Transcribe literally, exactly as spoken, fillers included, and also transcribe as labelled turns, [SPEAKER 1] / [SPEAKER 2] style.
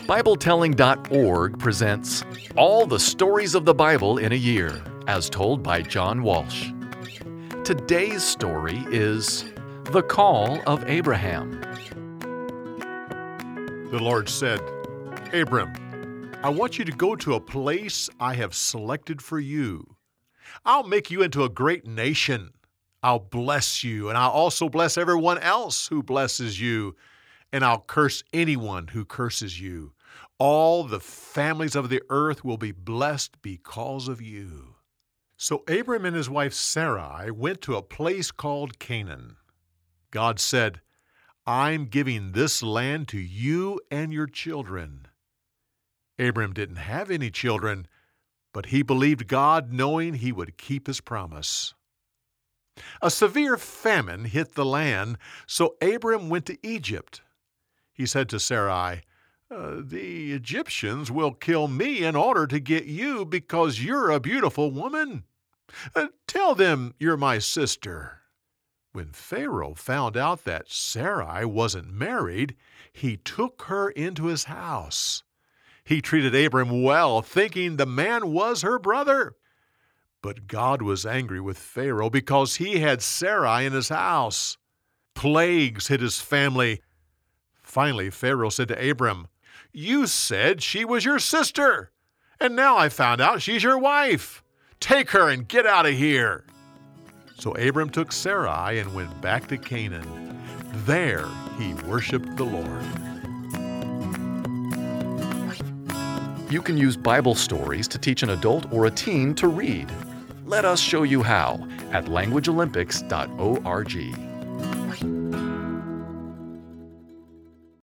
[SPEAKER 1] Bible Telling dot org presents All the Stories of the Bible in a Year, as told by John Walsh. Today's story is The Call of Abraham.
[SPEAKER 2] The Lord said, "Abram, I want you to go to a place I have selected for you. I'll make you into a great nation. I'll bless you, and I'll also bless everyone else who blesses you, and I'll curse anyone who curses you. All the families of the earth will be blessed because of you." So Abram and his wife Sarai went to a place called Canaan. God said, "I'm giving this land to you and your children." Abram didn't have any children, but he believed God, knowing he would keep his promise. A severe famine hit the land, so Abram went to Egypt. He said to Sarai, uh, "The Egyptians will kill me in order to get you because you're a beautiful woman. Uh, tell them you're my sister." When Pharaoh found out that Sarai wasn't married, he took her into his house. He treated Abram well, thinking the man was her brother. But God was angry with Pharaoh because he had Sarai in his house. Plagues hit his family. Finally, Pharaoh said to Abram, "You said she was your sister, and now I found out she's your wife. Take her and get out of here." So Abram took Sarai and went back to Canaan. There he worshiped the Lord.
[SPEAKER 1] You can use Bible stories to teach an adult or a teen to read. Let us show you how at language olympics dot org.